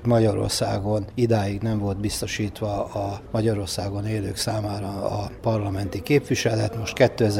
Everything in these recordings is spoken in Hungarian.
Magyarországon idáig nem volt biztosítva a Magyarországon élők számára a parlamenti képviselet. Most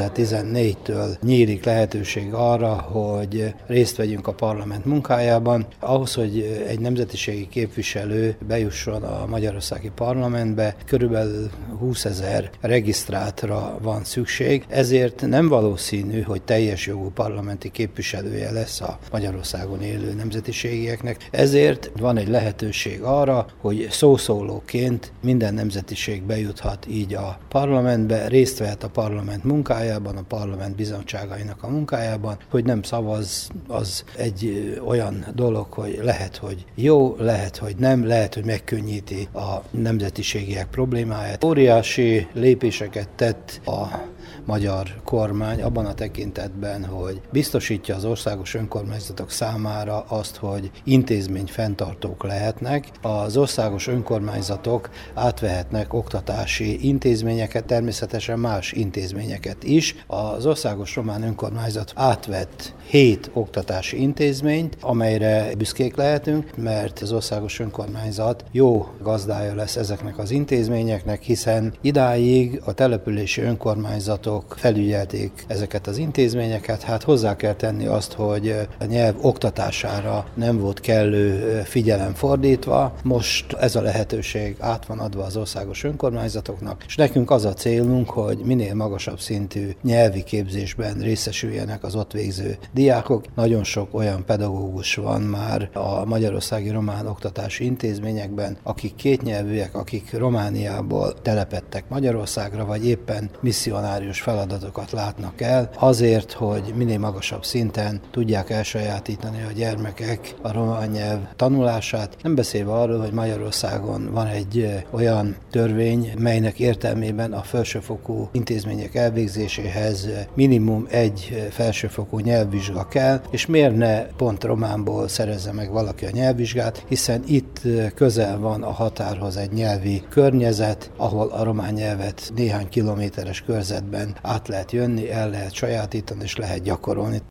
2014-től nyílik lehetőség arra, hogy részt vegyünk a parlament munkájában. Ahhoz, hogy egy nemzetiségi képviselő bejusson a magyarországi parlamentbe, körülbelül 20 000 regisztrátra van szükség, ezért nem valószínű, hogy teljes jogú parlamenti képviselője lesz a Magyarországon élő nemzetiségieknek. Ezért van egy lehetőség arra, hogy szószólóként minden nemzetiség bejuthat így a parlamentbe, részt vehet a parlament munkájában, a parlament bizottságainak a munkájában, hogy nem szavaz, az egy olyan dolog, hogy lehet, hogy jó, lehet, hogy nem, lehet, hogy megkönnyíti a nemzetiségiek problémáját. Óriási lépéseket tett a magyar kormány abban a tekintetben, hogy biztosítja az országos önkormányzatok számára azt, hogy intézményfenntartók lehetnek. Az országos önkormányzatok átvehetnek oktatási intézményeket, természetesen más intézményeket is. Az országos román önkormányzat átvett 7 oktatási intézményt, amelyre büszkék lehetünk, mert az országos önkormányzat jó gazdája lesz ezeknek az intézményeknek, hiszen idáig a települési önkormányzatok felügyelték ezeket az intézményeket. Hát hozzá kell tenni azt, hogy a nyelv oktatására nem volt kellő figyelem fordítva. Most ez a lehetőség át van adva az országos önkormányzatoknak, és nekünk az a célunk, hogy minél magasabb szintű nyelvi képzésben részesüljenek az ott végző diákok. Nagyon sok olyan pedagógus van már a magyarországi román oktatási intézményekben, akik kétnyelvűek, akik Romániából telepedtek Magyarországra, vagy éppen misszionárius feladatokat látnak el, azért, hogy minél magasabb szinten tudják elsajátítani a gyermekek a román nyelv tanulását. Nem beszélve arról, hogy Magyarországon van egy olyan törvény, melynek értelmében a felsőfokú intézmények elvégzéséhez minimum egy felsőfokú nyelvvizsga kell, és miért ne pont románból szerezze meg valaki a nyelvvizsgát, hiszen itt közel van a határhoz egy nyelvi környezet, ahol a román nyelvet néhány kilométeres körzetben át lehet jönni, el lehet sajátítani és lehet gyakorolni.